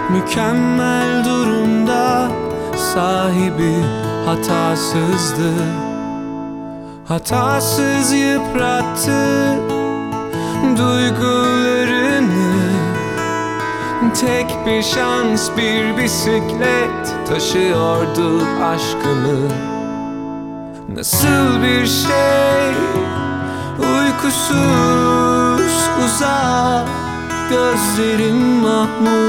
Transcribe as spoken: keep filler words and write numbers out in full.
Mükemmel durumda, sahibi hatasızdı. Hatasız yıprattı duygularını. Tek bir şans, bir bisiklet taşıyordu aşkımı. Nasıl bir şey, uykusuz uzak, gözlerim mahmur.